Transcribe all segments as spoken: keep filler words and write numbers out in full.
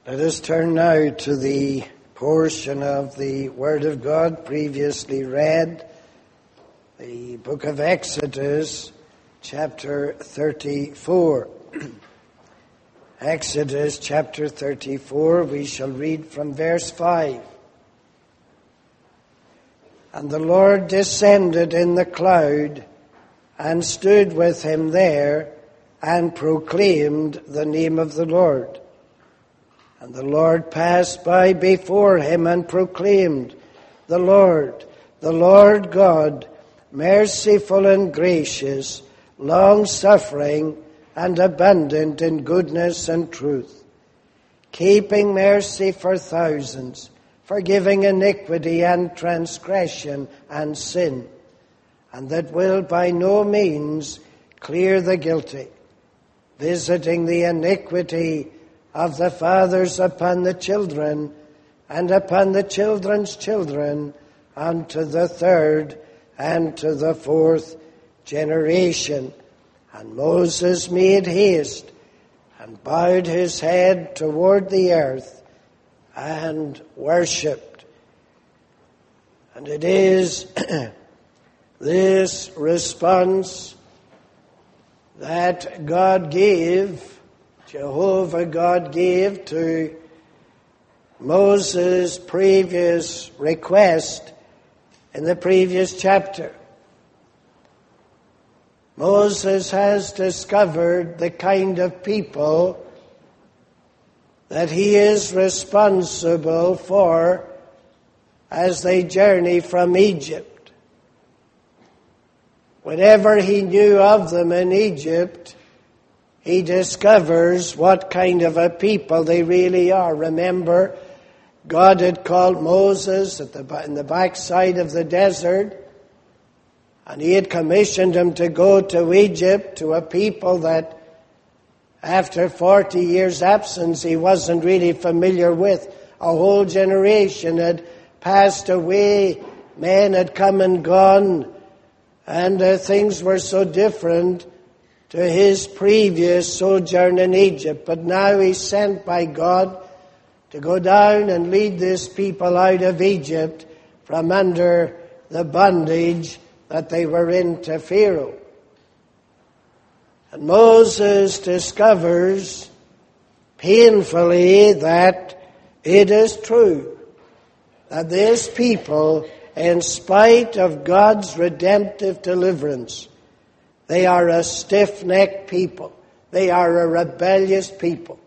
Let us turn now to the portion of the Word of God previously read, the book of Exodus, chapter thirty-four. Exodus chapter thirty-four, we shall read from verse five. And the Lord descended in the cloud and stood with him there and proclaimed the name of the Lord. And the Lord passed by before him and proclaimed, The Lord, the Lord God, merciful and gracious, long-suffering and abundant in goodness and truth, keeping mercy for thousands, forgiving iniquity and transgression and sin, and that will by no means clear the guilty, visiting the iniquity of the fathers upon the children, and upon the children's children, unto the third and to the fourth generation. And Moses made haste, and bowed his head toward the earth, and worshipped. And it is this response that God gave, Jehovah God gave to Moses' previous request in the previous chapter. Moses has discovered the kind of people that he is responsible for as they journey from Egypt. Whatever he knew of them in Egypt, he discovers what kind of a people they really are. Remember, God had called Moses at the, in the backside of the desert, and he had commissioned him to go to Egypt, to a people that after forty years' absence he wasn't really familiar with. A whole generation had passed away, men had come and gone, and uh, things were so different to his previous sojourn in Egypt. But now he's sent by God to go down and lead this people out of Egypt from under the bondage that they were in to Pharaoh. And Moses discovers painfully that it is true that this people, in spite of God's redemptive deliverance, they are a stiff-necked people. They are a rebellious people.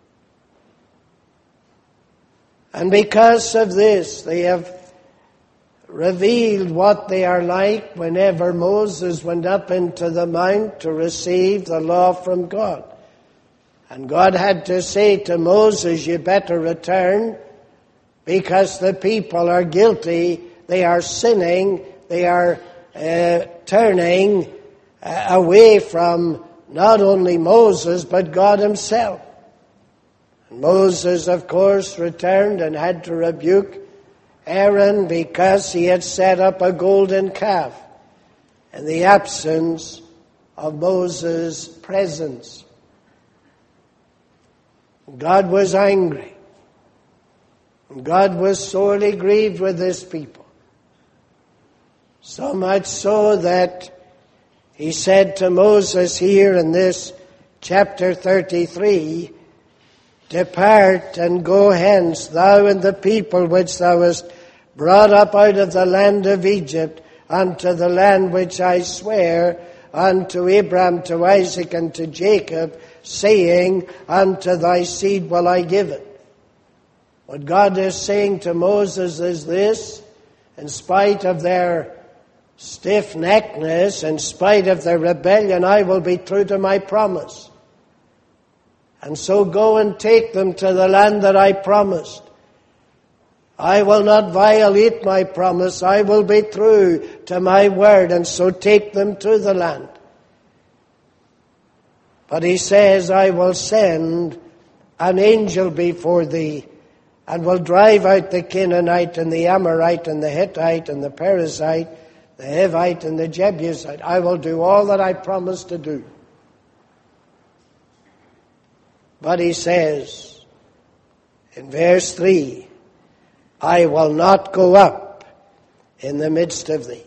And because of this, they have revealed what they are like whenever Moses went up into the mount to receive the law from God. And God had to say to Moses, you better return, because the people are guilty, they are sinning, they are uh, turning uh, away from not only Moses, but God himself. And Moses, of course, returned and had to rebuke Aaron because he had set up a golden calf in the absence of Moses' presence. God was angry. God was sorely grieved with his people. So much so that he said to Moses here in this chapter thirty-three, Depart and go hence, thou and the people which thou hast brought up out of the land of Egypt, unto the land which I swear unto Abraham, to Isaac, and to Jacob, saying, Unto thy seed will I give it. What God is saying to Moses is this: in spite of their stiff-neckedness, in spite of their rebellion, I will be true to my promise. And so go and take them to the land that I promised. I will not violate my promise. I will be true to my word, and so take them to the land. But he says, I will send an angel before thee, and will drive out the Canaanite and the Amorite and the Hittite and the Perizzite, the Hivite and the Jebusite. I will do all that I promised to do. But he says, In verse three, I will not go up in the midst of thee.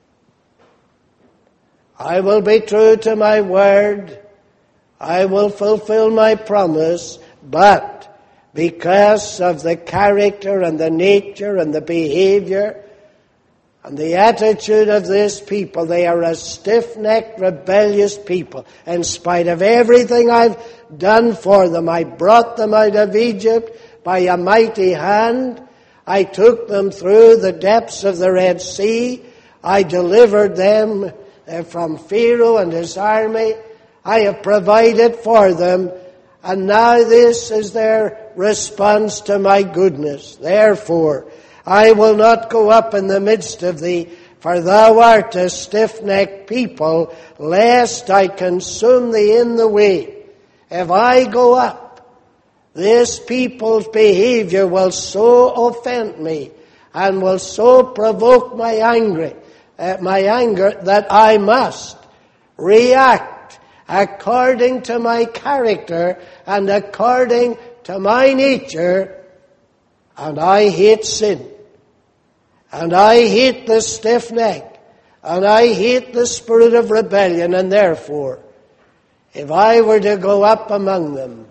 I will be true to my word. I will fulfill my promise, but because of the character and the nature and the behavior and the attitude of this people, they are a stiff-necked, rebellious people. In spite of everything I've done for them, I brought them out of Egypt by a mighty hand. I took them through the depths of the Red Sea. I delivered them from Pharaoh and his army. I have provided for them, and now this is their response to my goodness. Therefore, I will not go up in the midst of thee, for thou art a stiff-necked people, lest I consume thee in the way. If I go up, this people's behavior will so offend me and will so provoke my anger, uh, my anger that I must react according to my character and according to my nature. And I hate sin. And I hate the stiff neck. And I hate the spirit of rebellion. And therefore, if I were to go up among them,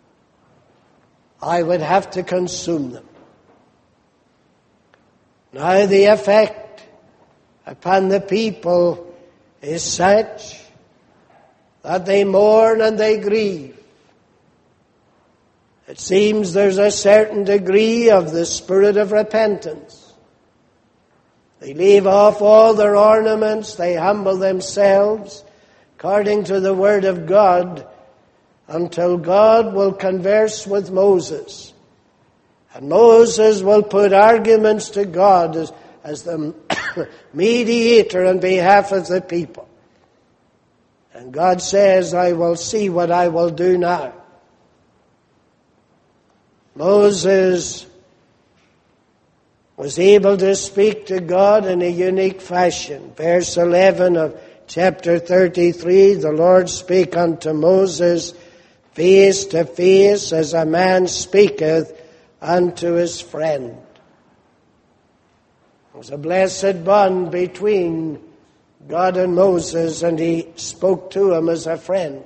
I would have to consume them. Now the effect upon the people is such that they mourn and they grieve. It seems there's a certain degree of the spirit of repentance. They leave off all their ornaments, they humble themselves according to the word of God, until God will converse with Moses. And Moses will put arguments to God as, as the mediator on behalf of the people. And God says, I will see what I will do now. Moses was able to speak to God in a unique fashion. Verse eleven of chapter thirty-three, the Lord spake unto Moses face to face, as a man speaketh unto his friend. There was a blessed bond between God and Moses, and he spoke to him as a friend.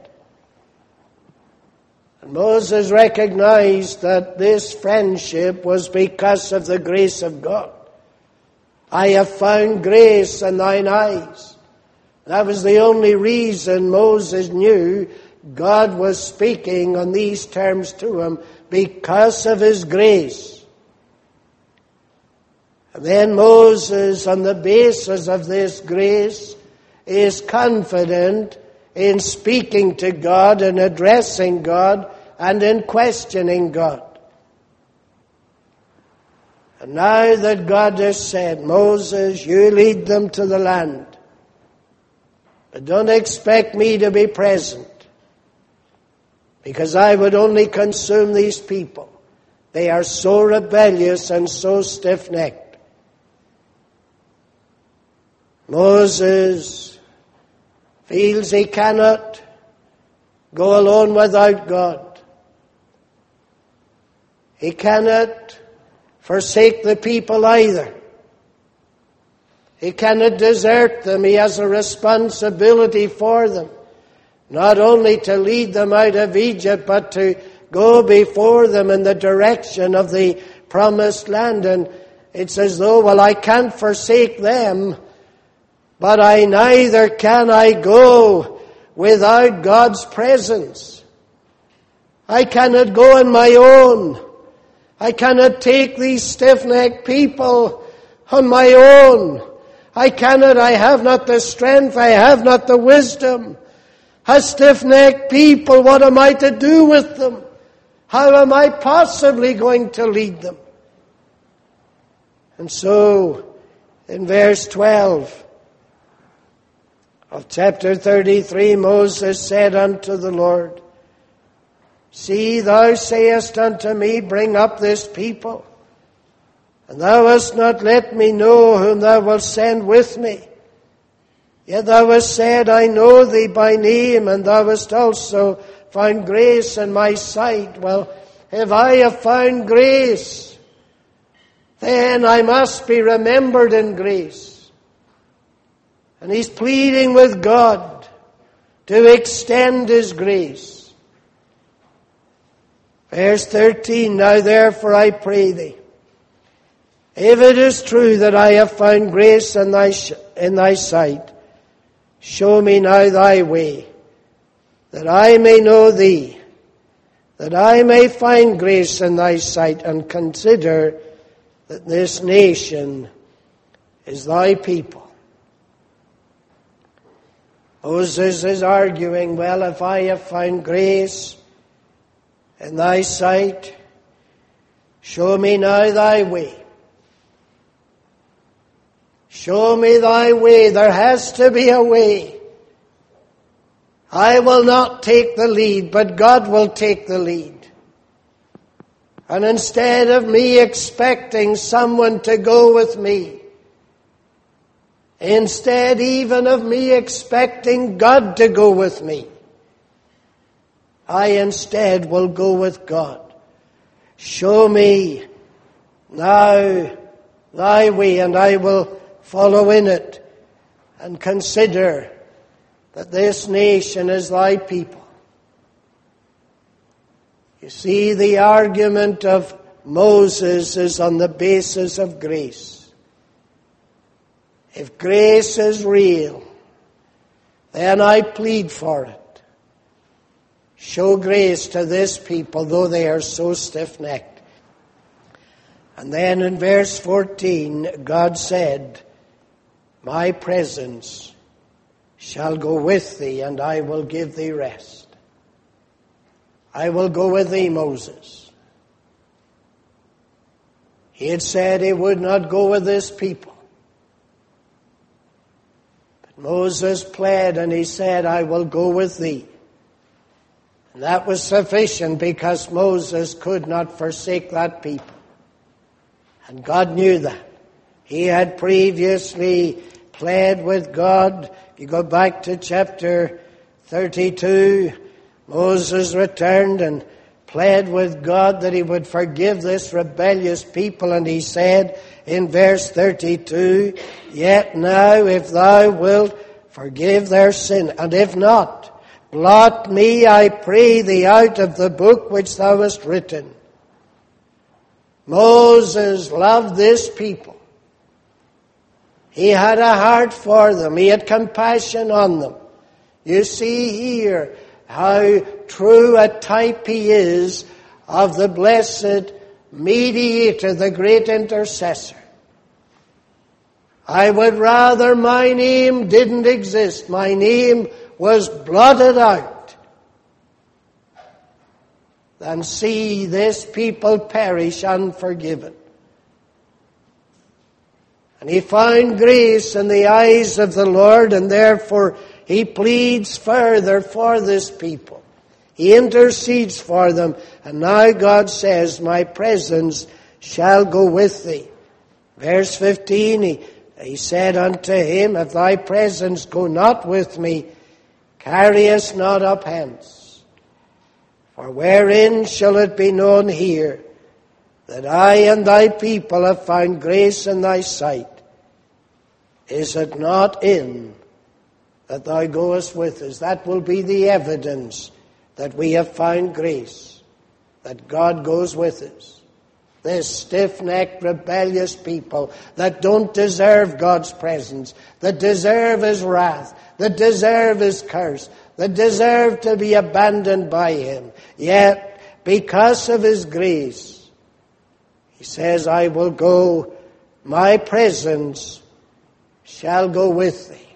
And Moses recognized that this friendship was because of the grace of God. I have found grace in thine eyes. That was the only reason Moses knew God was speaking on these terms to him, because of his grace. And then Moses, on the basis of this grace, is confident in speaking to God and addressing God and in questioning God. And now that God has said, Moses, you lead them to the land, but don't expect me to be present, because I would only consume these people. They are so rebellious and so stiff-necked. Moses feels he cannot go alone without God. He cannot forsake the people either. He cannot desert them. He has a responsibility for them. Not only to lead them out of Egypt, but to go before them in the direction of the promised land. And it's as though, well, I can't forsake them, but I neither can I go without God's presence. I cannot go on my own. I cannot take these stiff-necked people on my own. I cannot, I have not the strength, I have not the wisdom. A stiff-necked people, what am I to do with them? How am I possibly going to lead them? And so, in verse twelve of chapter thirty-three, Moses said unto the Lord, See, thou sayest unto me, bring up this people, and thou hast not let me know whom thou wilt send with me. Yet thou hast said, I know thee by name, and thou hast also found grace in my sight. Well, if I have found grace, then I must be remembered in grace. And he's pleading with God to extend his grace. Verse thirteen, now therefore I pray thee, if it is true that I have found grace in thy, in thy sight, show me now thy way, that I may know thee, that I may find grace in thy sight, and consider that this nation is thy people. Moses is arguing, well, if I have found grace in thy sight, show me now thy way. Show me thy way. There has to be a way. I will not take the lead, but God will take the lead. And instead of me expecting someone to go with me, instead even of me expecting God to go with me, I instead will go with God. Show me now thy way, and I will follow in it, and consider that this nation is thy people. You see, the argument of Moses is on the basis of grace. If grace is real, then I plead for it. Show grace to this people, though they are so stiff-necked. And then in verse fourteen, God said, my presence shall go with thee, and I will give thee rest. I will go with thee, Moses. He had said he would not go with this people. But Moses pled, and he said, I will go with thee. And that was sufficient, because Moses could not forsake that people. And God knew that. He had previously pled with God. If you go back to chapter thirty-two, Moses returned and pled with God that he would forgive this rebellious people. And he said in verse thirty-two, yet now if thou wilt forgive their sin, and if not, blot me, I pray thee, out of the book which thou hast written. Moses loved this people. He had a heart for them. He had compassion on them. You see here how true a type he is of the blessed mediator, the great intercessor. I would rather my name didn't exist. My name was blotted out than see this people perish unforgiven. And he found grace in the eyes of the Lord, and therefore he pleads further for this people. He intercedes for them, and now God says, my presence shall go with thee. Verse fifteen, he, he said unto him, if thy presence go not with me, carry us not up hence. For wherein shall it be known here that I and thy people have found grace in thy sight? Is it not in that thou goest with us? That will be the evidence that we have found grace, that God goes with us. This stiff-necked, rebellious people that don't deserve God's presence, that deserve his wrath, that deserve his curse, that deserve to be abandoned by him. Yet, because of his grace, he says, I will go, my presence shall go with thee.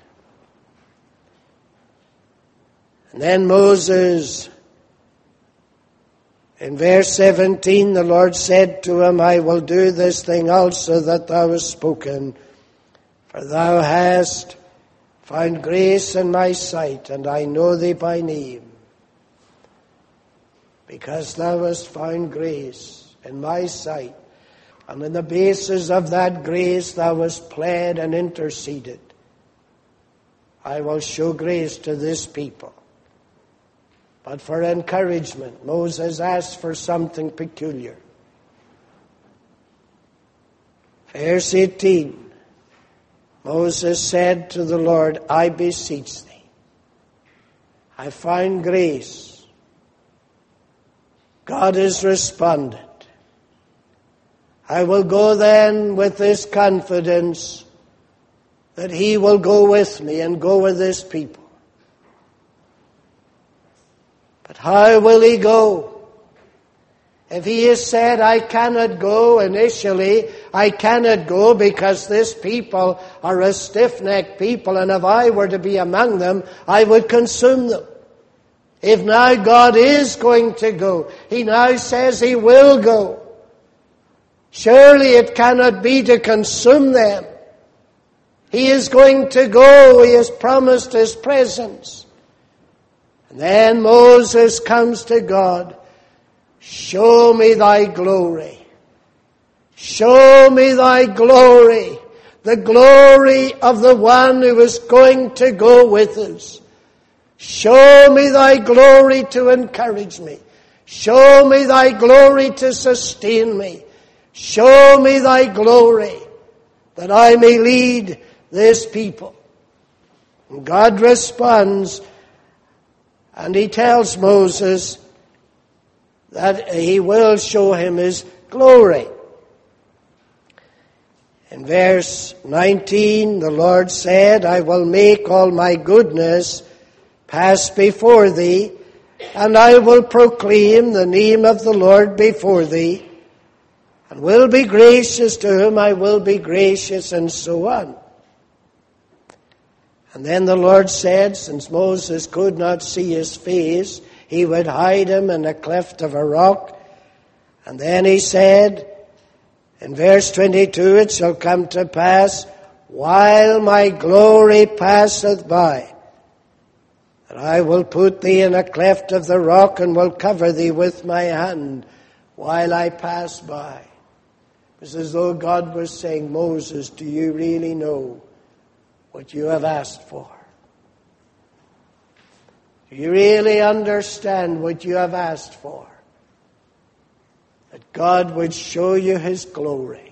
And then Moses, in verse seventeen, the Lord said to him, I will do this thing also that thou hast spoken, for thou hast found grace in my sight, and I know thee by name. Because thou hast found grace in my sight, and on the basis of that grace thou hast pled and interceded, I will show grace to this people. But for encouragement, Moses asked for something peculiar. Verse eighteen, Moses said to the Lord, I beseech thee, I find grace. God has responded. I will go then with this confidence that he will go with me and go with his people. But how will he go? If he has said, I cannot go initially, I cannot go because this people are a stiff-necked people, and if I were to be among them, I would consume them. If now God is going to go, he now says he will go. Surely it cannot be to consume them. He is going to go. He has promised his presence. And then Moses comes to God. Show me thy glory. Show me thy glory. The glory of the one who is going to go with us. Show me thy glory to encourage me. Show me thy glory to sustain me. Show me thy glory that I may lead this people. And God responds, and he tells Moses that he will show him his glory. In verse nineteen, the Lord said, I will make all my goodness pass before thee, and I will proclaim the name of the Lord before thee, and will be gracious to whom I will be gracious, and so on. And then the Lord said, since Moses could not see his face, he would hide him in a cleft of a rock. And then he said, in verse twenty-two, it shall come to pass, while my glory passeth by, that I will put thee in a cleft of the rock, and will cover thee with my hand while I pass by. It's as though God was saying, Moses, do you really know what you have asked for? Do you really understand what you have asked for? That God would show you his glory.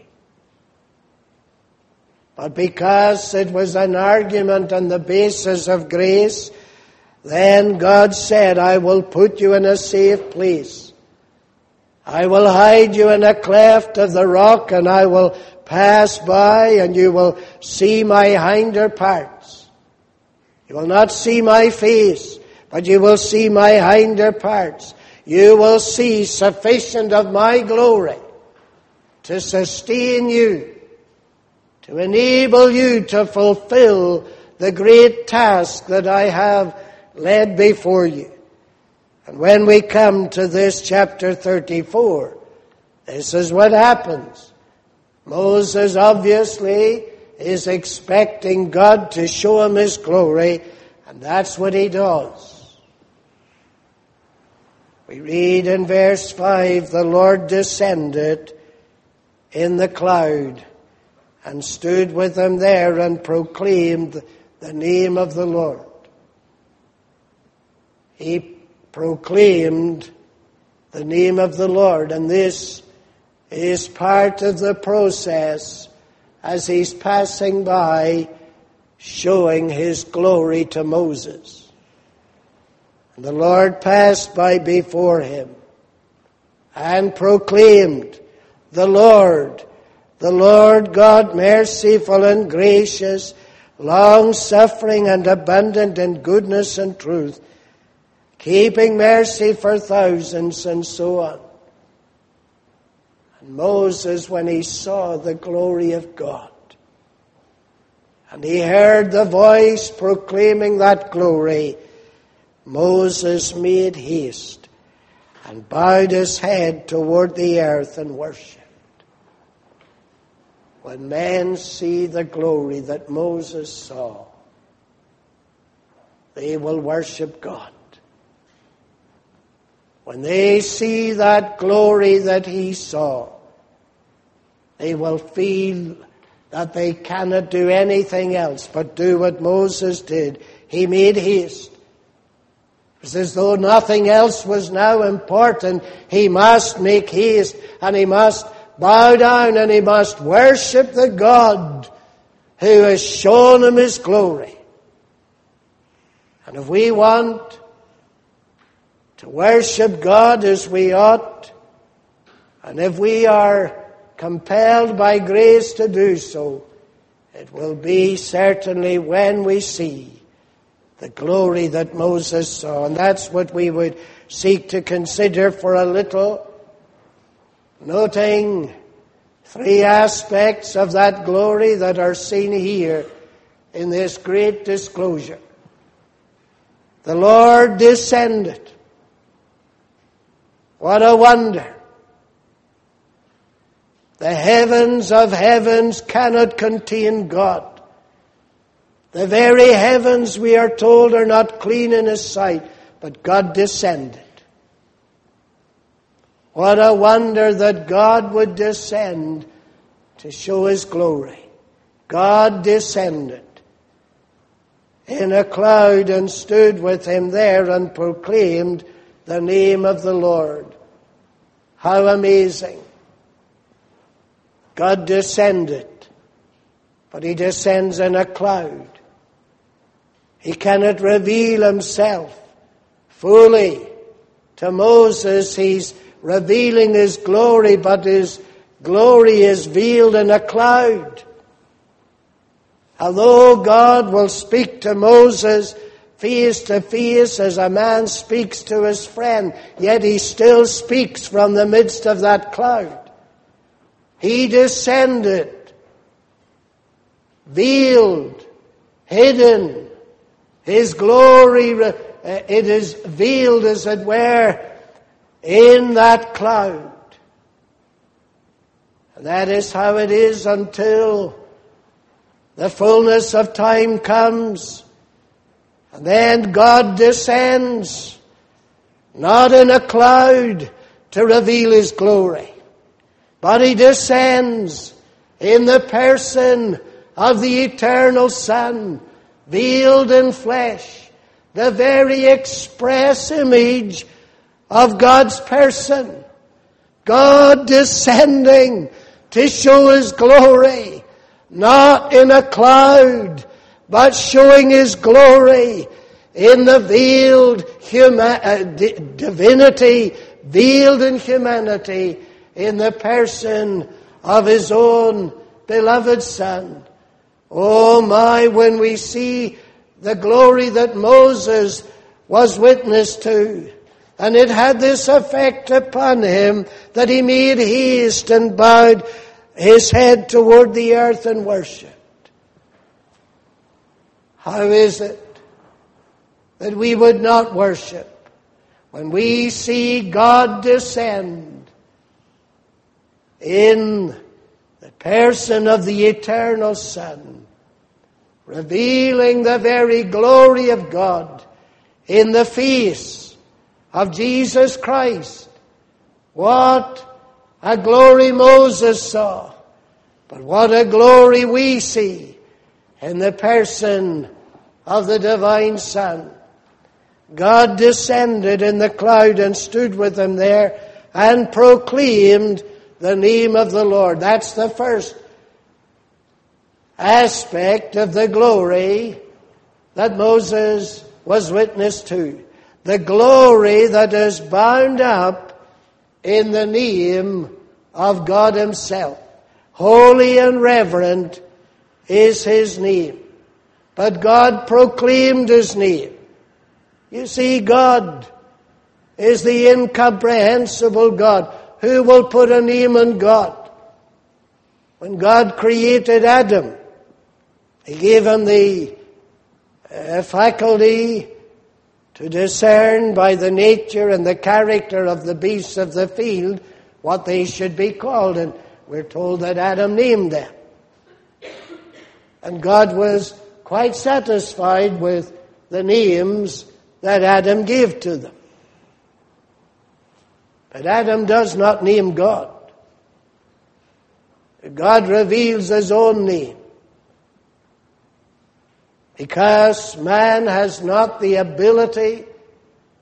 But because it was an argument on the basis of grace, then God said, I will put you in a safe place. I will hide you in a cleft of the rock, and I will pass by, and you will see my hinder parts. You will not see my face, but you will see my hinder parts. You will see sufficient of my glory to sustain you, to enable you to fulfill the great task that I have laid before you. And when we come to this chapter thirty-four, this is what happens. Moses obviously is expecting God to show him his glory, and that's what he does. We read in verse five, the Lord descended in the cloud and stood with him there and proclaimed the name of the Lord. He proclaimed the name of the Lord, and this is part of the process as he's passing by, showing his glory to Moses. And the Lord passed by before him and proclaimed, the Lord, the Lord God, merciful and gracious, long-suffering and abundant in goodness and truth, keeping mercy for thousands, and so on. And Moses, when he saw the glory of God, and he heard the voice proclaiming that glory, Moses made haste and bowed his head toward the earth and worshipped. When men see the glory that Moses saw, they will worship God. When they see that glory that he saw, they will feel that they cannot do anything else but do what Moses did. He made haste It's as though nothing else was now important. He must make haste, and he must bow down, and he must worship the God who has shown him his glory. And if we want to worship God as we ought, and if we are compelled by grace to do so, it will be certainly when we see the glory that Moses saw. And that's what we would seek to consider for a little, noting three aspects of that glory that are seen here in this great disclosure. The Lord descended. What a wonder! The heavens of heavens cannot contain God. The very heavens, we are told, are not clean in His sight, but God descended. What a wonder that God would descend to show His glory. God descended in a cloud and stood with Him there and proclaimed the name of the Lord. How amazing! God descended, but He descends in a cloud. He cannot reveal Himself fully. To Moses, He's revealing His glory, but His glory is veiled in a cloud. Although God will speak to Moses face to face as a man speaks to his friend, yet He still speaks from the midst of that cloud. He descended, veiled, hidden. His glory, it is veiled, as it were, in that cloud. And that is how it is until the fullness of time comes. And then God descends, not in a cloud to reveal His glory, but He descends in the person of the eternal Son, veiled in flesh, the very express image of God's person. God descending to show His glory, not in a cloud, but showing His glory in the veiled huma- uh, di- divinity, veiled in humanity, in the person of His own beloved Son. Oh my, when we see the glory that Moses was witness to, and it had this effect upon him that he made haste and bowed his head toward the earth and worshipped. How is it that we would not worship when we see God descend in the person of the eternal Son, revealing the very glory of God in the face of Jesus Christ? What a glory Moses saw, but what a glory we see in the person of the divine Son. God descended in the cloud and stood with Him there and proclaimed the name of the Lord. That's the first aspect of the glory that Moses was witness to. The glory that is bound up in the name of God Himself. Holy and reverent is His name. But God proclaimed His name. You see, God is the incomprehensible God. Who will put a name on God? When God created Adam, He gave him the uh, faculty to discern by the nature and the character of the beasts of the field what they should be called. And we're told that Adam named them. And God was quite satisfied with the names that Adam gave to them. But Adam does not name God. God reveals His own name. Because man has not the ability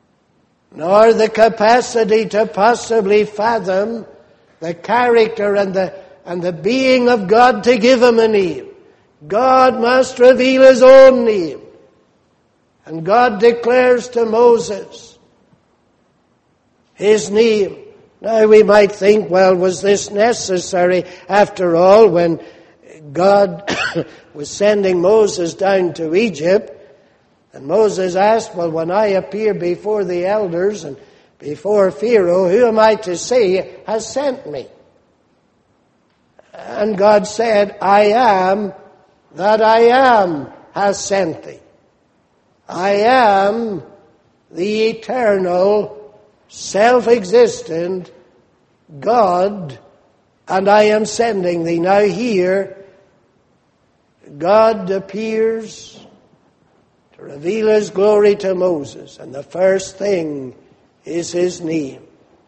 nor the capacity to possibly fathom the character and the, and the being of God to give him a name. God must reveal his own name. And God declares to Moses his name. Now we might think, well, was this necessary after all when God was sending Moses down to Egypt? And Moses asked, well, when I appear before the elders and before Pharaoh, who am I to say has sent me? And God said, I am that I am has sent thee. I am the eternal, self-existent God, and I am sending thee. Now here, God appears to reveal his glory to Moses, and the first thing is his name.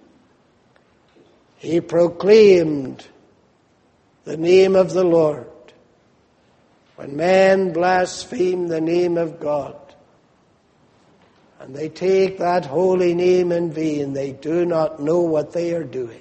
He proclaimed the name of the Lord. When men blaspheme the name of God, and they take that holy name in vain, they do not know what they are doing.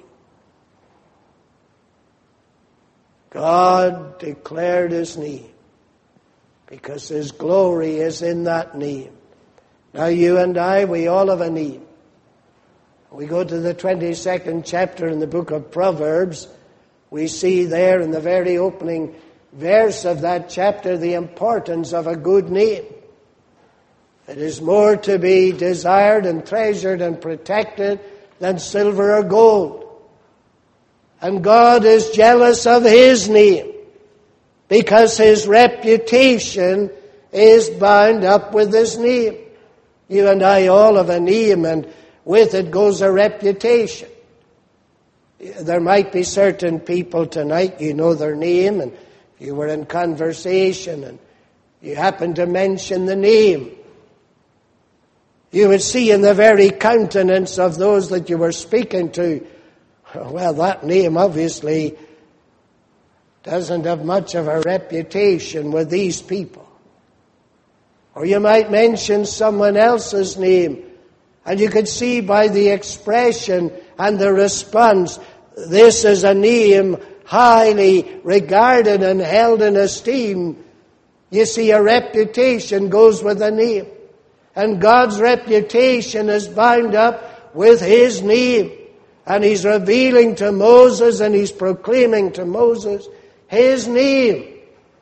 God declared his name because his glory is in that name. Now you and I, we all have a name. We go to the twenty-second chapter in the book of Proverbs. We see there in the very opening verse of that chapter the importance of a good name. It is more to be desired and treasured and protected than silver or gold. And God is jealous of his name because his reputation is bound up with his name. You and I all have a name, and with it goes a reputation. There might be certain people tonight, you know their name, and you were in conversation and you happen to mention the name. You would see in the very countenance of those that you were speaking to, well, that name obviously doesn't have much of a reputation with these people. Or you might mention someone else's name, and you could see by the expression and the response, this is a name highly regarded and held in esteem. You see, a reputation goes with a name. And God's reputation is bound up with his name. And he's revealing to Moses and he's proclaiming to Moses his name.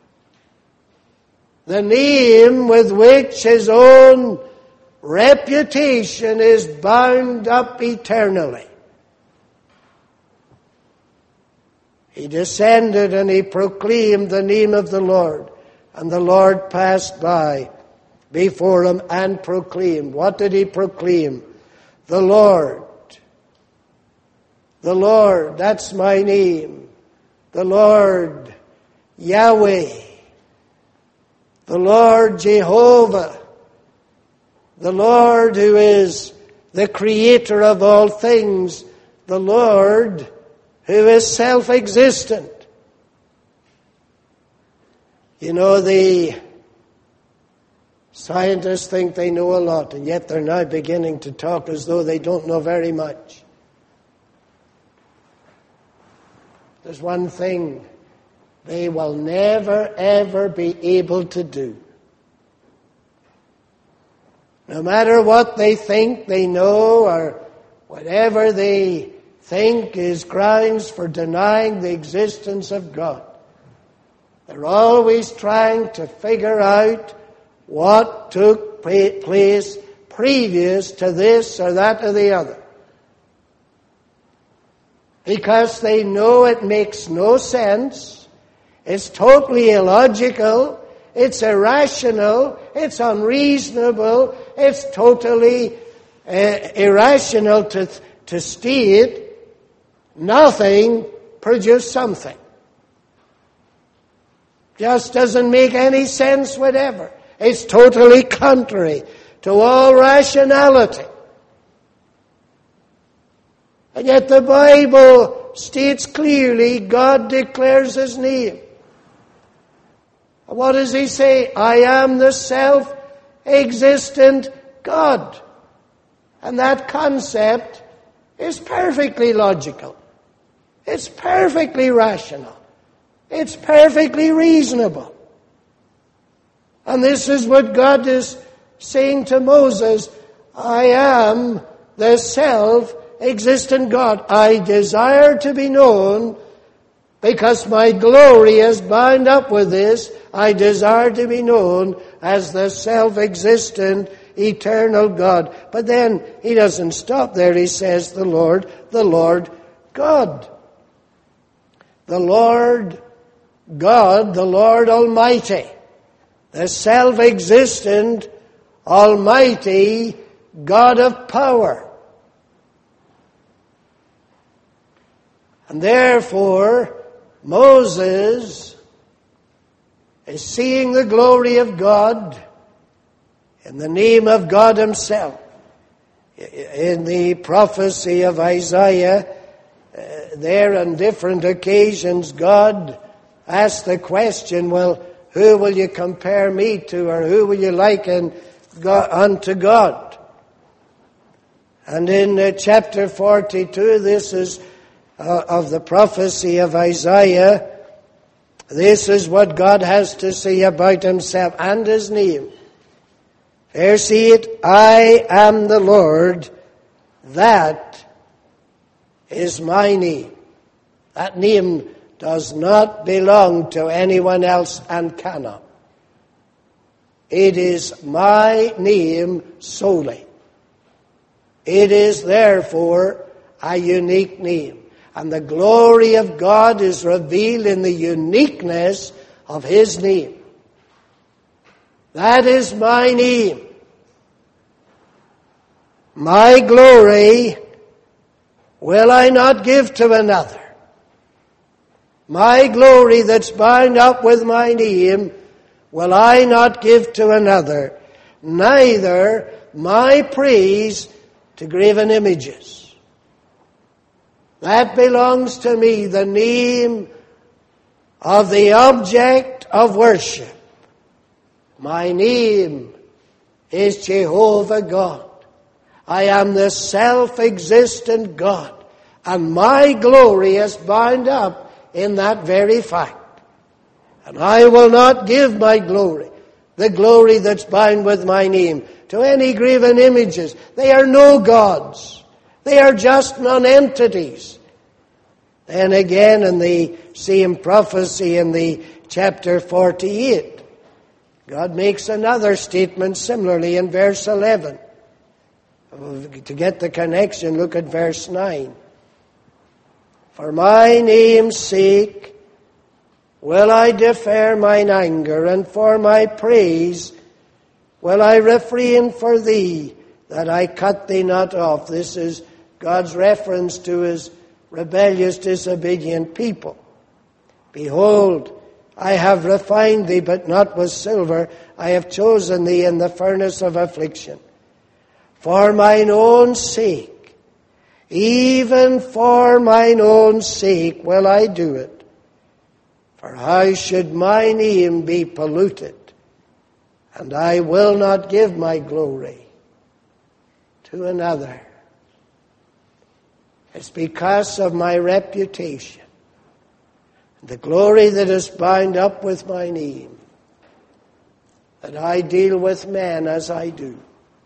The name with which his own reputation is bound up eternally. He descended and he proclaimed the name of the Lord. And the Lord passed by before him and proclaimed. What did he proclaim? The Lord. The Lord, that's my name. The Lord Yahweh. The Lord Jehovah. The Lord who is the creator of all things. The Lord who is self-existent. You know, the scientists think they know a lot, and yet they're now beginning to talk as though they don't know very much. There's one thing they will never, ever be able to do. No matter what they think they know, or whatever they think is grounds for denying the existence of God, they're always trying to figure out what took place previous to this or that or the other. Because they know it makes no sense, it's totally illogical, it's irrational, it's unreasonable, it's totally uh, irrational to, to state nothing produced something. Just doesn't make any sense whatever. It's totally contrary to all rationality. And yet the Bible states clearly God declares his name. What does he say? I am the self-existent God. And that concept is perfectly logical. It's perfectly rational. It's perfectly reasonable. And this is what God is saying to Moses. I am the self-existent God. I desire to be known because my glory is bound up with this. I desire to be known as the self-existent, eternal God. But then he doesn't stop there. He says, the Lord, the Lord God. The Lord God, the Lord Almighty. The self-existent, almighty God of power. And therefore, Moses is seeing the glory of God in the name of God himself. In the prophecy of Isaiah, uh, there on different occasions, God asked the question, well, who will you compare me to, or who will you liken God, unto God? And in uh, chapter forty-two, this is uh, of the prophecy of Isaiah. This is what God has to say about himself and his name. There see it, I am the Lord, that is my name. That name does not belong to anyone else and cannot. It is my name solely. It is therefore a unique name. And the glory of God is revealed in the uniqueness of his name. That is my name. My glory will I not give to another. My glory that's bound up with my name will I not give to another, neither my praise to graven images. That belongs to me, the name of the object of worship. My name is Jehovah God. I am the self-existent God, and my glory is bound up in that very fact. And I will not give my glory, the glory that's bound with my name, to any graven images. They are no gods. They are just non-entities. Then again in the same prophecy in the chapter forty-eight, God makes another statement similarly in verse eleven. To get the connection, look at verse nine. For my name's sake will I defer mine anger, and for my praise will I refrain for thee, that I cut thee not off. This is God's reference to his rebellious, disobedient people. Behold, I have refined thee, but not with silver. I have chosen thee in the furnace of affliction. For mine own sake, even for mine own sake will I do it. For how should my name be polluted? And I will not give my glory to another. It's because of my reputation, the glory that is bound up with my name, that I deal with men as I do.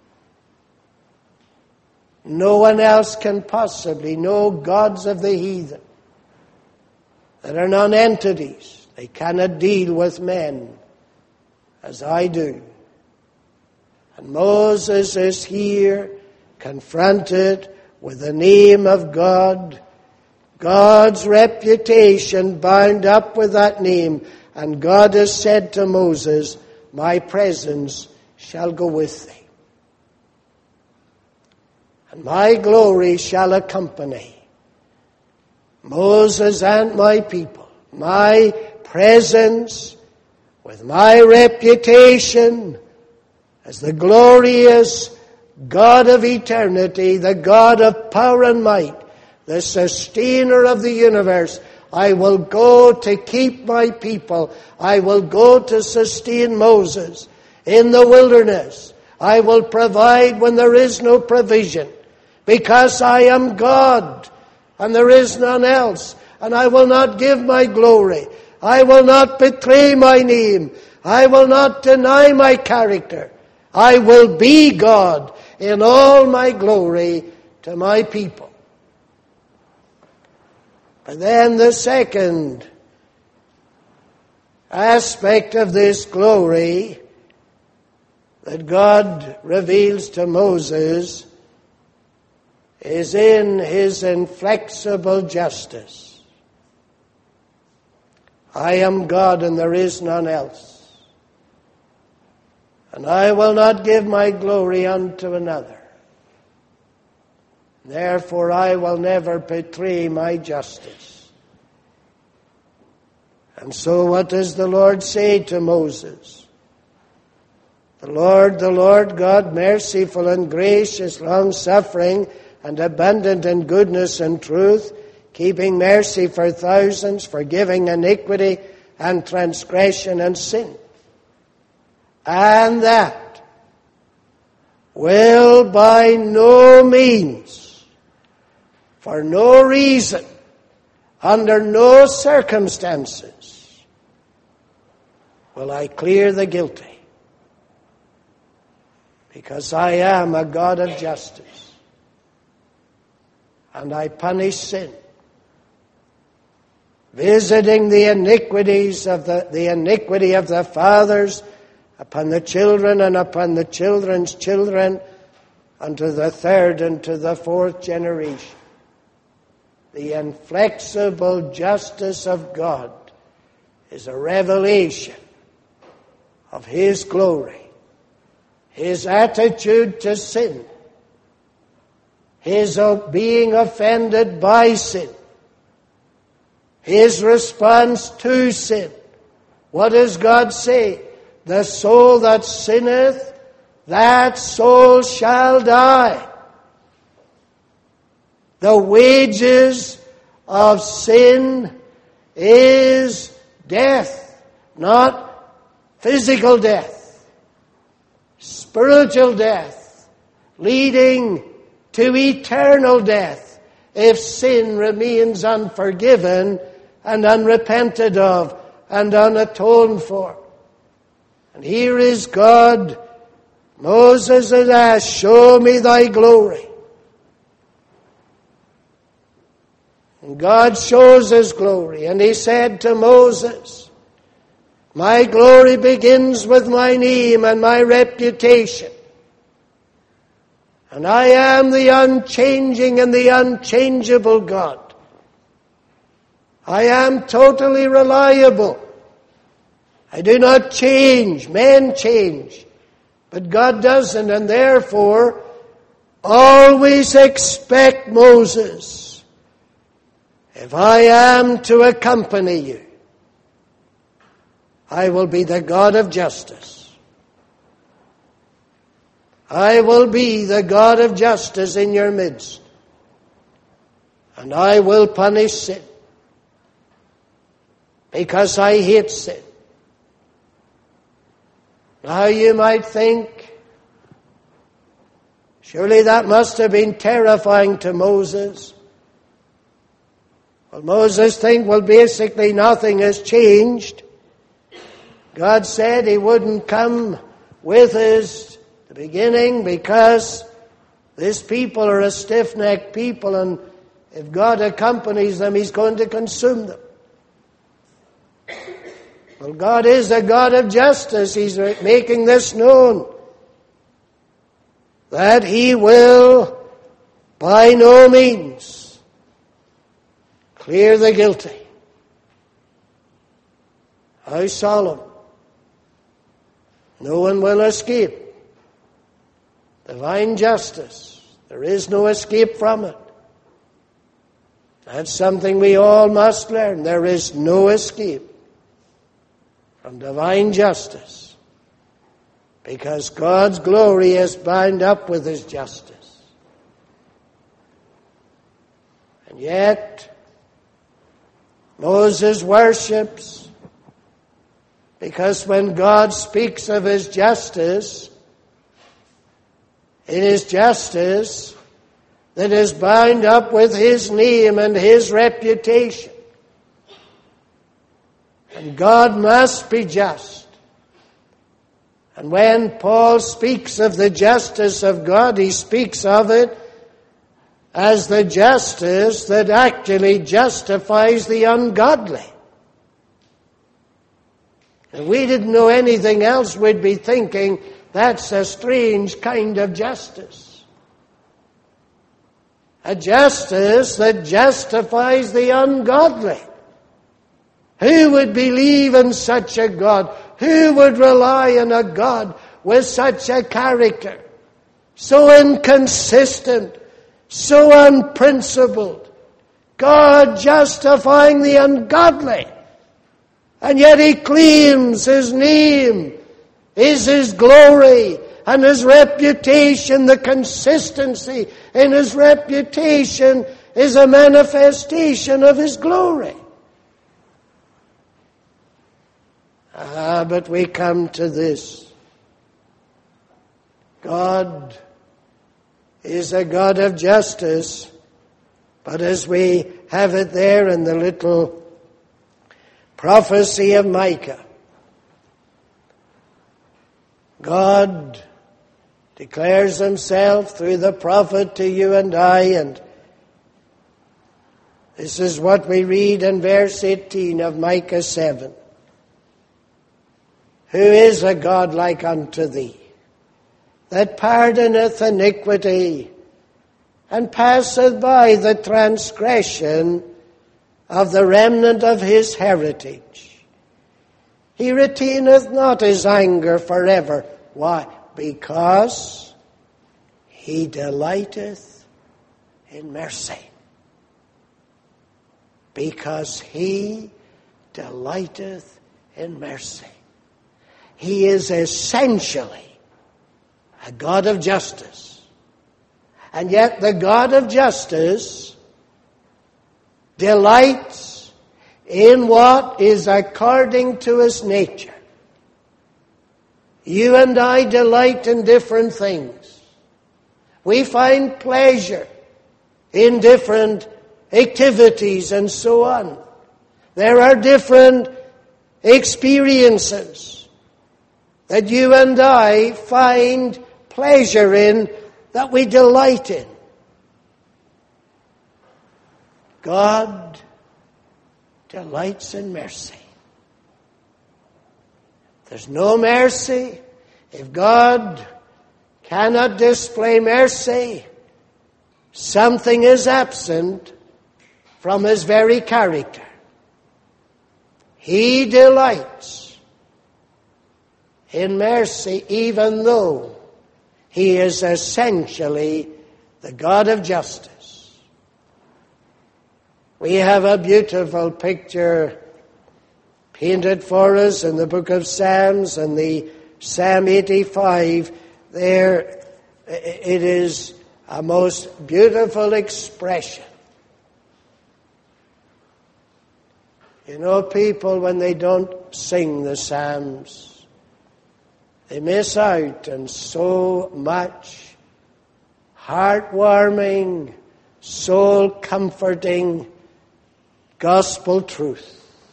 No one else can possibly, no gods of the heathen that are non-entities. They cannot deal with men as I do. And Moses is here confronted with the name of God, God's reputation bound up with that name. And God has said to Moses, my presence shall go with thee. And my glory shall accompany Moses and my people. My presence with my reputation as the glorious God of eternity, the God of power and might, the sustainer of the universe. I will go to keep my people. I will go to sustain Moses in the wilderness. I will provide when there is no provision, because I am God and there is none else. And I will not give my glory. I will not betray my name. I will not deny my character. I will be God in all my glory to my people. But then the second aspect of this glory that God reveals to Moses is in his inflexible justice. I am God and there is none else. And I will not give my glory unto another. Therefore I will never betray my justice. And so what does the Lord say to Moses? The Lord, the Lord God, merciful and gracious, long-suffering, and abundant in goodness and truth, keeping mercy for thousands, forgiving iniquity and transgression and sin. And that will by no means, for no reason, under no circumstances, will I clear the guilty, because I am a God of justice, and I punish sin, visiting the iniquities of the, the iniquity of the fathers upon the children and upon the children's children, unto the third and to the fourth generation. The inflexible justice of God is a revelation of His glory, His attitude to sin, His being offended by sin, His response to sin. What does God say? The soul that sinneth, that soul shall die. The wages of sin is death, not physical death, spiritual death, leading to eternal death if sin remains unforgiven and unrepented of and unatoned for. And here is God. Moses has asked, show me thy glory. And God shows His glory. And He said to Moses, my glory begins with my name and my reputation. And I am the unchanging and the unchangeable God. I am totally reliable. I do not change. Men change. But God doesn't, and therefore always expect Moses, if I am to accompany you, I will be the God of justice. I will be the God of justice in your midst. And I will punish sin, because I hate sin. Now you might think, surely that must have been terrifying to Moses. Well, Moses think, well, basically nothing has changed. God said He wouldn't come with us at the beginning because this people are a stiff-necked people, and if God accompanies them, He's going to consume them. Well, God is a God of justice. He's making this known, that He will by no means clear the guilty. How solemn. No one will escape divine justice. There is no escape from it. That's something we all must learn. There is no escape from divine justice, because God's glory is bound up with His justice. And yet, Moses worships, because when God speaks of His justice, It is justice that is bound up with his name and his reputation. And God must be just. And when Paul speaks of the justice of God, he speaks of it as the justice that actually justifies the ungodly. If we didn't know anything else, we'd be thinking that's a strange kind of justice. A justice that justifies the ungodly. Who would believe in such a God? Who would rely on a God with such a character? So inconsistent, so unprincipled. God justifying the ungodly. And yet he claims his name is his glory and his reputation. The consistency in his reputation is a manifestation of his glory. Ah, but we come to this. God is a God of justice, but as we have it there in the little prophecy of Micah, God declares himself through the prophet to you and I, and this is what we read in verse eighteen of Micah seven. Who is a God like unto thee, that pardoneth iniquity, and passeth by the transgression of the remnant of his heritage? He retaineth not his anger forever. Why? Because he delighteth in mercy. Because he delighteth in mercy. He is essentially a God of justice. And yet the God of justice delights in what is according to his nature. You and I delight in different things. We find pleasure in different activities and so on. There are different experiences that you and I find pleasure in, that we delight in. God delights in mercy. There's no mercy. If God cannot display mercy, something is absent from his very character. He delights in mercy, even though he is essentially the God of justice. We have a beautiful picture painted for us in the book of Psalms, and the Psalm eighty-five. There it is a most beautiful expression. You know, people, when they don't sing the Psalms, they miss out on so much heartwarming, soul-comforting gospel truth.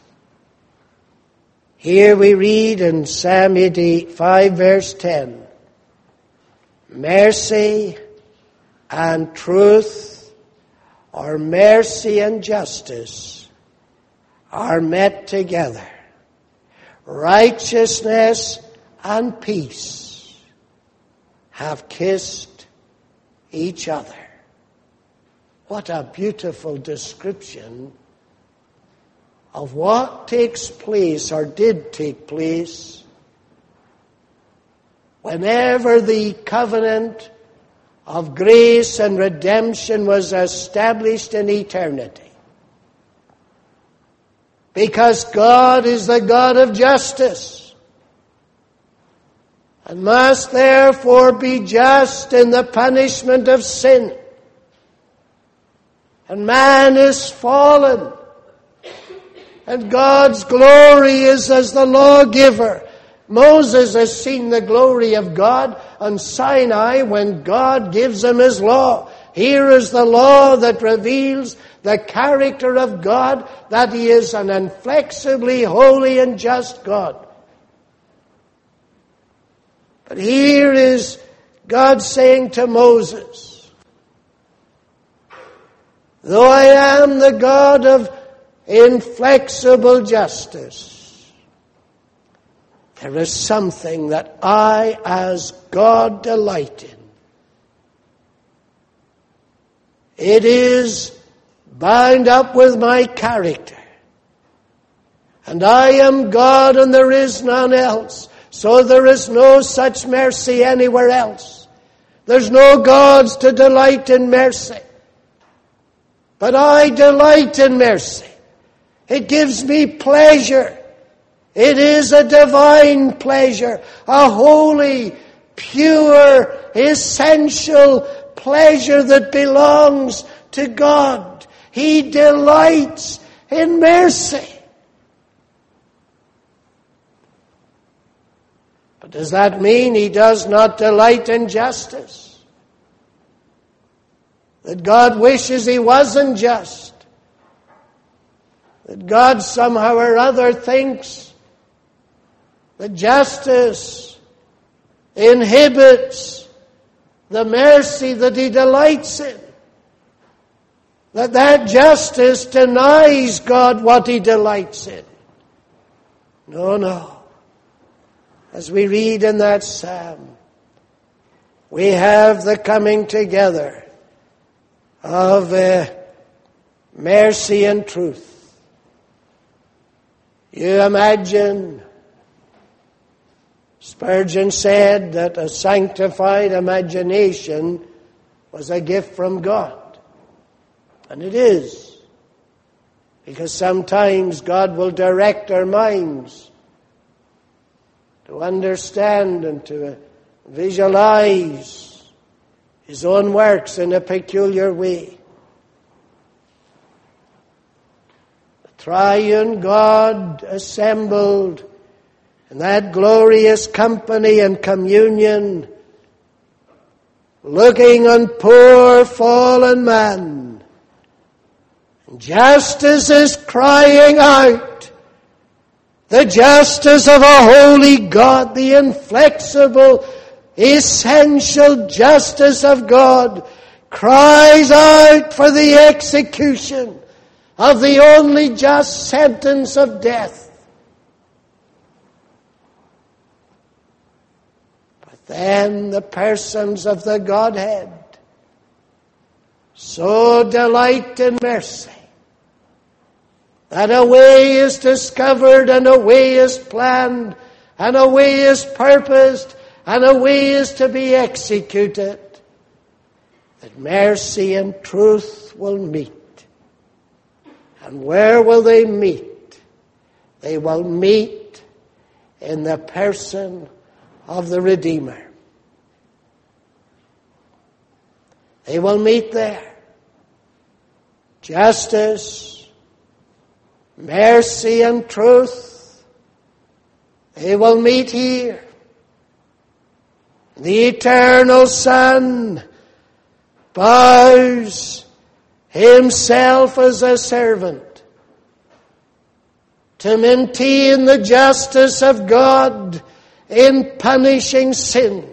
Here we read in Psalm eighty-five, verse ten, mercy and truth, or mercy and justice, are met together. Righteousness and peace have kissed each other. What a beautiful description of what takes place or did take place whenever the covenant of grace and redemption was established in eternity. Because God is the God of justice, and must therefore be just in the punishment of sin. And man is fallen, and God's glory is as the lawgiver. Moses has seen the glory of God on Sinai when God gives him his law. Here is the law that reveals the character of God, that he is an inflexibly holy and just God. But here is God saying to Moses, though I am the God of inflexible justice, there is something that I, as God, delight in. It is bound up with my character. And I am God and there is none else. So there is no such mercy anywhere else. There's no gods to delight in mercy. But I delight in mercy. It gives me pleasure. It is a divine pleasure, a holy, pure, essential pleasure that belongs to God. He delights in mercy. But does that mean he does not delight in justice? That God wishes he wasn't just? That God somehow or other thinks that justice inhibits the mercy that he delights in? That that justice denies God what he delights in? No, no. As we read in that psalm, we have the coming together of uh, mercy and truth. You imagine, Spurgeon said that a sanctified imagination was a gift from God. And it is. Because sometimes God will direct our minds to understand and to visualize His own works in a peculiar way. The triune God assembled in that glorious company and communion, looking on poor fallen man. And justice is crying out. The justice of a holy God, the inflexible, essential justice of God, cries out for the execution of the only just sentence of death. But then the persons of the Godhead so delight in mercy that a way is discovered, and a way is planned, and a way is purposed, and a way is to be executed, that mercy and truth will meet. And where will they meet? They will meet in the person of the Redeemer. They will meet there. Justice, mercy and truth, they will meet here. The eternal Son bows himself as a servant to maintain the justice of God in punishing sin,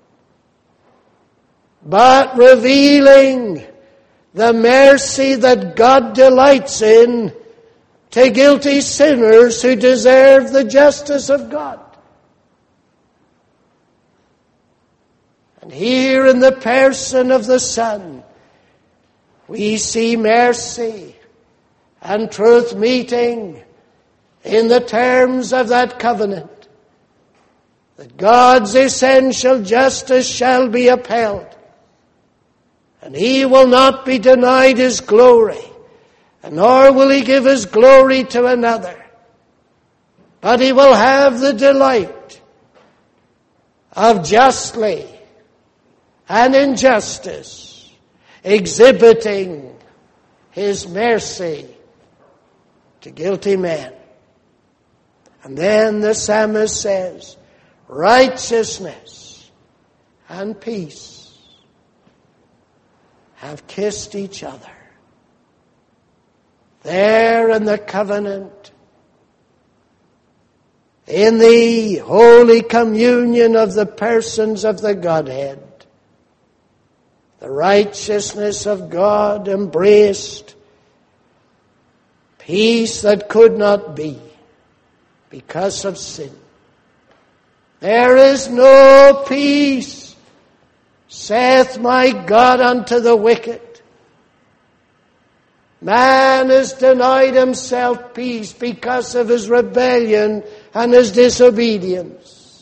but revealing the mercy that God delights in to guilty sinners who deserve the justice of God. And here in the person of the Son, we see mercy and truth meeting in the terms of that covenant, that God's essential justice shall be upheld, and He will not be denied His glory, and nor will He give His glory to another, but He will have the delight of justly and in justice exhibiting His mercy to guilty men. And then the psalmist says, righteousness and peace have kissed each other. There in the covenant, in the holy communion of the persons of the Godhead, the righteousness of God embraced peace that could not be because of sin. There is no peace, saith my God unto the wicked. Man has denied himself peace because of his rebellion and his disobedience.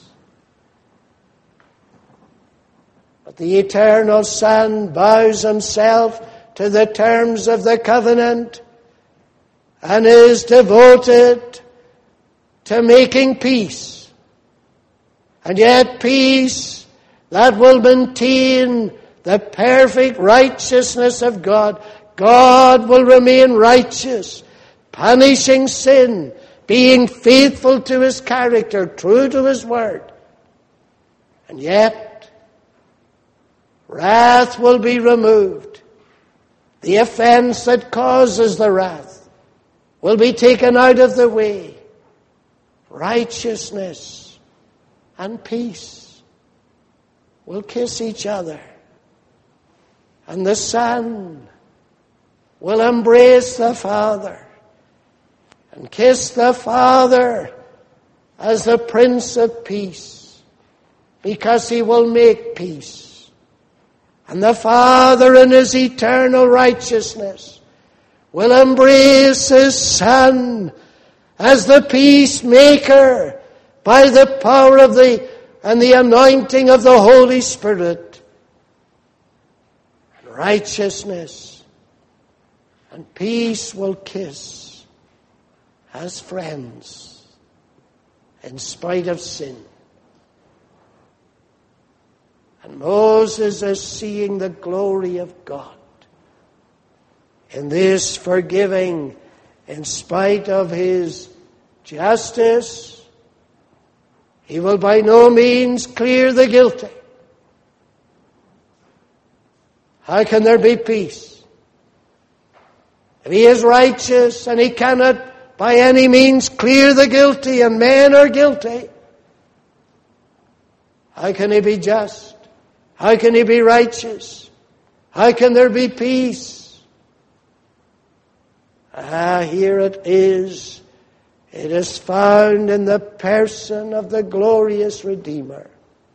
But the eternal Son bows himself to the terms of the covenant and is devoted to making peace. And yet peace that will maintain the perfect righteousness of God. God will remain righteous, punishing sin, being faithful to his character, true to his word. And yet, wrath will be removed. The offense that causes the wrath will be taken out of the way. Righteousness and peace will kiss each other. And the Son will embrace the Father and kiss the Father as the Prince of Peace, because he will make peace. And the Father in his eternal righteousness will embrace his Son as the peacemaker by the power of the and the anointing of the Holy Spirit. And righteousness and peace will kiss as friends in spite of sin. And Moses is seeing the glory of God in this forgiving in spite of his justice. He will by no means clear the guilty. How can there be peace? If he is righteous and he cannot by any means clear the guilty, and men are guilty, how can he be just? How can he be righteous? How can there be peace? Ah, here it is. It is found in the person of the glorious Redeemer.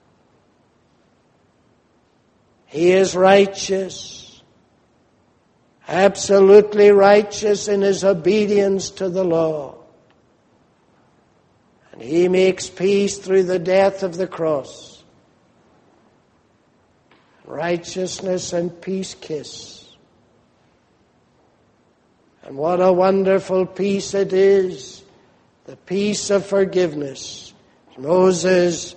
He is righteous, absolutely righteous in his obedience to the law. And he makes peace through the death of the cross. Righteousness and peace kiss. And what a wonderful peace it is. The peace of forgiveness. Moses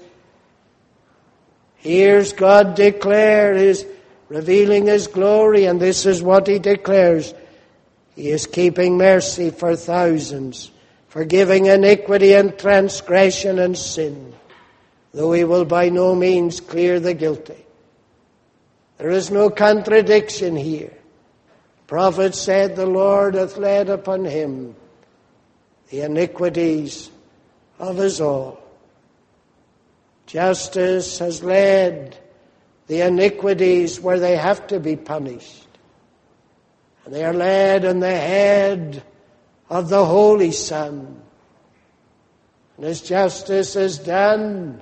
hears God declare his, revealing his glory, and this is what he declares. He is keeping mercy for thousands, forgiving iniquity and transgression and sin, though he will by no means clear the guilty. There is no contradiction here. The prophet said, the Lord hath laid upon him the iniquities of us all. Justice has led the iniquities where they have to be punished. And they are laid on the head of the Holy Son. And as justice is done,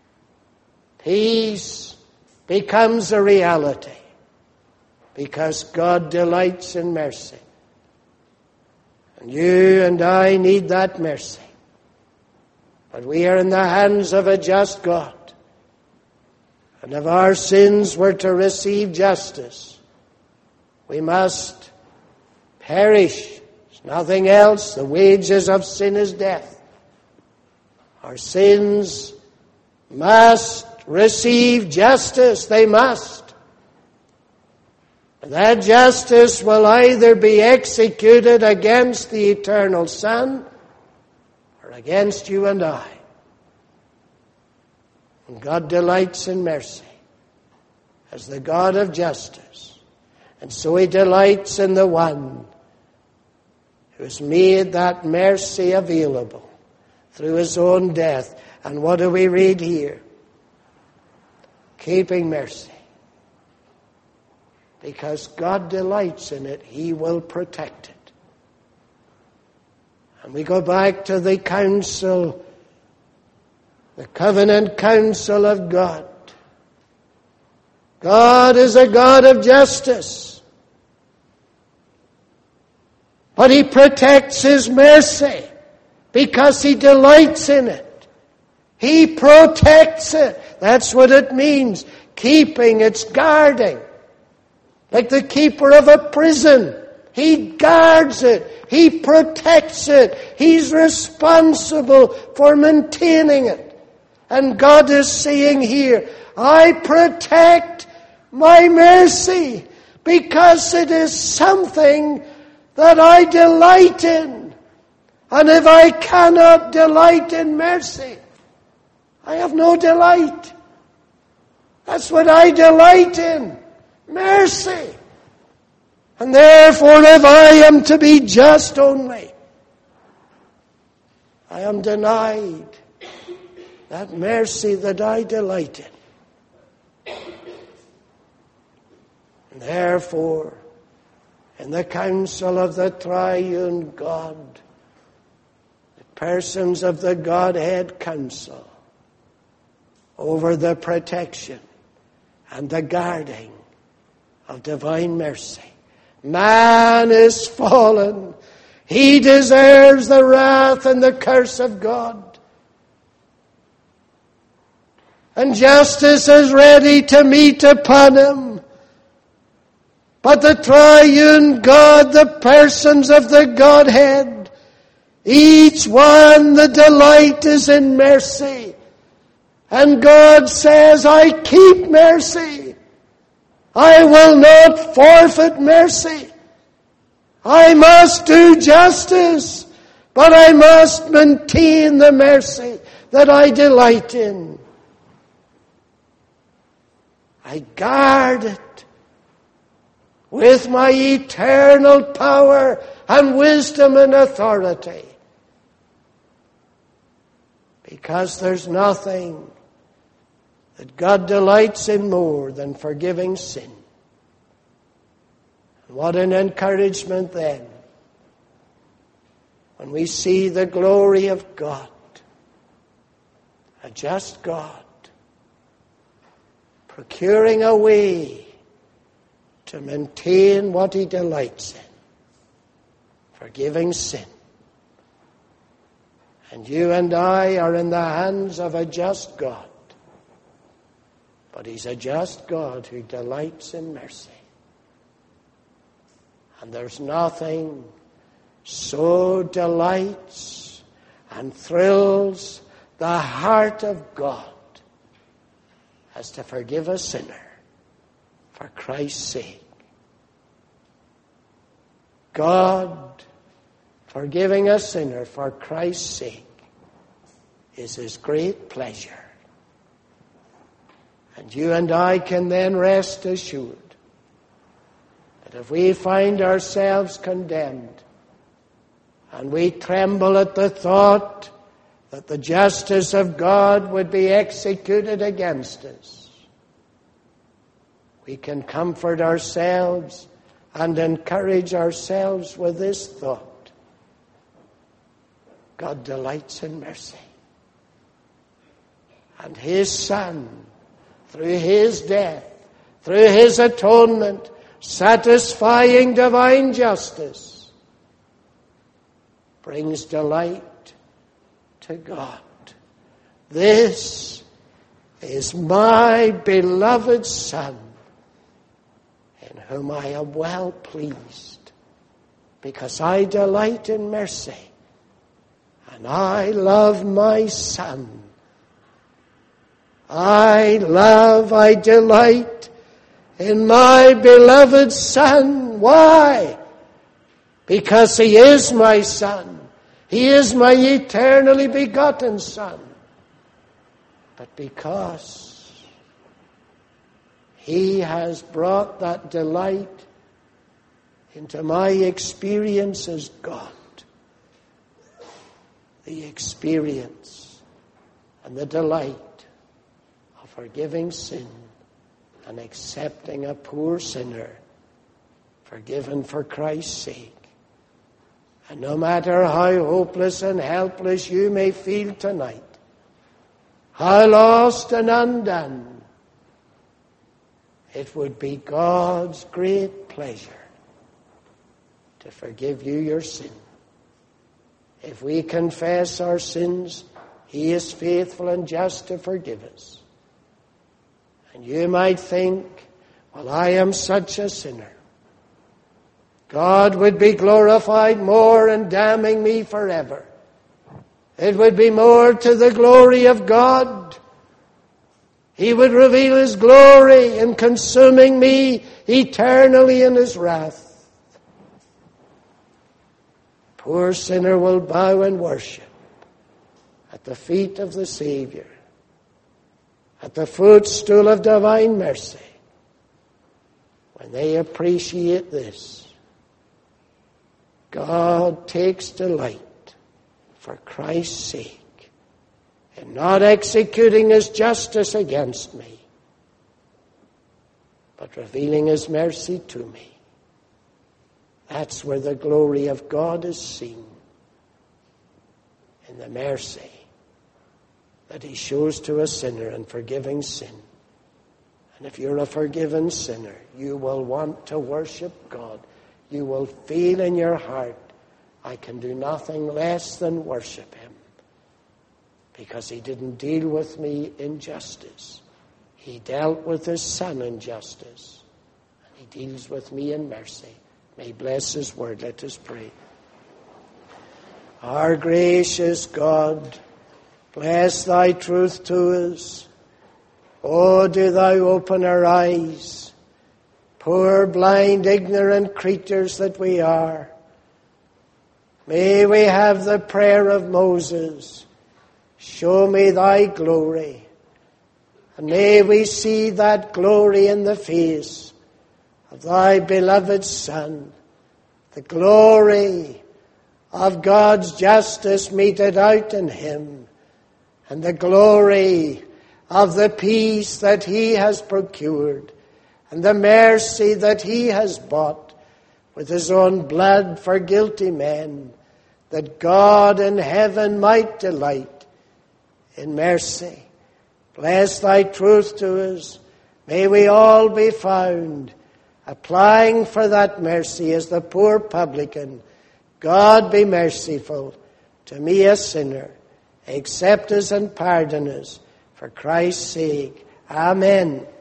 peace becomes a reality, because God delights in mercy. And you and I need that mercy. But we are in the hands of a just God. And if our sins were to receive justice, we must perish. There's nothing else. The wages of sin is death. Our sins must receive justice. They must. That justice will either be executed against the eternal Son, or are against you and I. And God delights in mercy as the God of justice. And so he delights in the one who has made that mercy available through his own death. And what do we read here? Keeping mercy. Because God delights in it, he will protect it. And we go back to the counsel, the covenant counsel of God. God is a God of justice. But he protects his mercy because he delights in it. He protects it. That's what it means. Keeping, it's guarding. Like the keeper of a prison. He guards it. He protects it. He's responsible for maintaining it. And God is saying here, I protect my mercy because it is something that I delight in. And if I cannot delight in mercy, I have no delight. That's what I delight in. Mercy. And therefore, if I am to be just only, I am denied that mercy that I delight in. And therefore, in the counsel of the triune God, the persons of the Godhead counsel over the protection and the guarding of divine mercy. Man is fallen. He deserves the wrath and the curse of God. And justice is ready to meet upon him. But the triune God, the persons of the Godhead, each one, the delight is in mercy. And God says, I keep mercy. I will not forfeit mercy. I must do justice, but I must maintain the mercy that I delight in. I guard it with my eternal power and wisdom and authority. Because there's nothing that God delights in more than forgiving sin. And what an encouragement then, when we see the glory of God, a just God, procuring a way to maintain what he delights in, forgiving sin. And you and I are in the hands of a just God. But he's a just God who delights in mercy. And there's nothing so delights and thrills the heart of God as to forgive a sinner for Christ's sake. God forgiving a sinner for Christ's sake is his great pleasure. And you and I can then rest assured that if we find ourselves condemned and we tremble at the thought that the justice of God would be executed against us, we can comfort ourselves and encourage ourselves with this thought. God delights in mercy. And his Son, through his death, through his atonement, satisfying divine justice, brings delight to God. This is my beloved Son, in whom I am well pleased, because I delight in mercy, and I love my Son. I love, I delight in my beloved Son. Why? Because he is my Son. He is my eternally begotten Son. But because He has brought that delight into my experience as God, the experience and the delight of forgiving sin and accepting a poor sinner forgiven for Christ's sake. And no matter how hopeless and helpless you may feel tonight, how lost and undone, it would be God's great pleasure to forgive you your sin. If we confess our sins, He is faithful and just to forgive us. And you might think, well, I am such a sinner. God would be glorified more in damning me forever. It would be more to the glory of God. He would reveal His glory in consuming me eternally in His wrath. Poor sinner will bow and worship at the feet of the Savior, at the footstool of divine mercy, when they appreciate this. God takes delight, for Christ's sake, in not executing His justice against me, but revealing His mercy to me. That's where the glory of God is seen, in the mercy that He shows to a sinner in forgiving sin. And if you're a forgiven sinner, you will want to worship God. You will feel in your heart, I can do nothing less than worship Him, because He didn't deal with me in justice. He dealt with His Son in justice, and He deals with me in mercy. May He bless His word. Let us pray. Our gracious God, bless Thy truth to us. Oh, do Thou open our eyes, poor, blind, ignorant creatures that we are. May we have the prayer of Moses, show me Thy glory. And may we see that glory in the face of Thy beloved Son, the glory of God's justice meted out in Him, and the glory of the peace that He has procured, and the mercy that He has bought with His own blood for guilty men, that God in heaven might delight in mercy. Bless Thy truth to us. May we all be found applying for that mercy as the poor publican. God, be merciful to me, a sinner. Accept us and pardon us for Christ's sake. Amen.